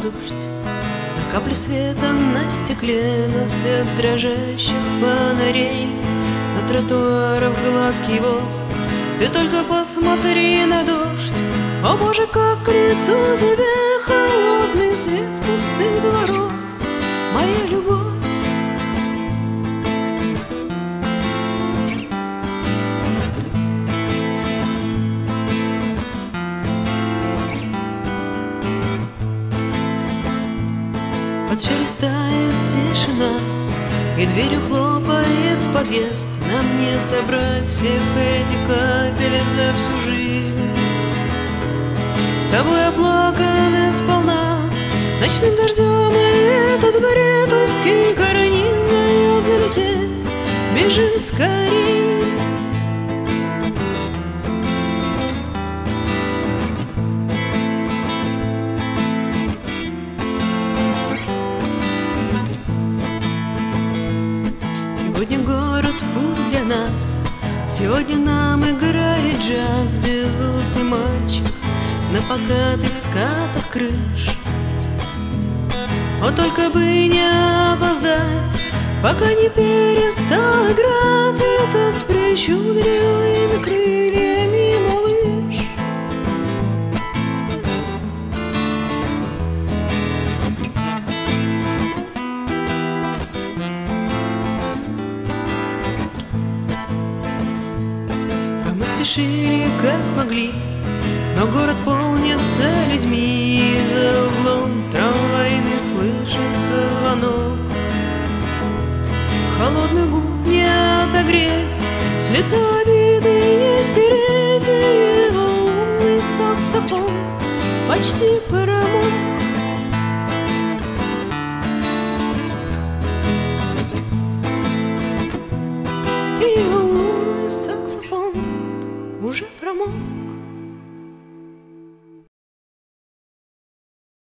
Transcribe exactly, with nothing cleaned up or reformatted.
дождь, на капли света на стекле, на свет дрожащих фонарей, на тротуарах гладкий воск. Ты только посмотри на дождь, о Боже, как к лицу тебе холодный свет пустых дворов, моя любовь. Подшелестает тишина, и дверью хлопает подъезд. Нам не собрать всех этих капель за всю жизнь. С тобой оплаканы сполна ночным дождем, и этот бред узкий карниз дает залететь. Бежим скорей. Сегодня город пуст для нас, сегодня нам играет джаз. Безусый мальчик на покатых скатах крыш. О, только бы не опоздать, пока не перестал играть этот с причудливыми крыльями малыш. Спешили, как могли, но город полнится людьми. И за углом трамвайный слышится звонок. Холодных губ не отогреть, с лица обиды не стереть, и его умный саксофон почти промок. И его лунный саксофон уже промок.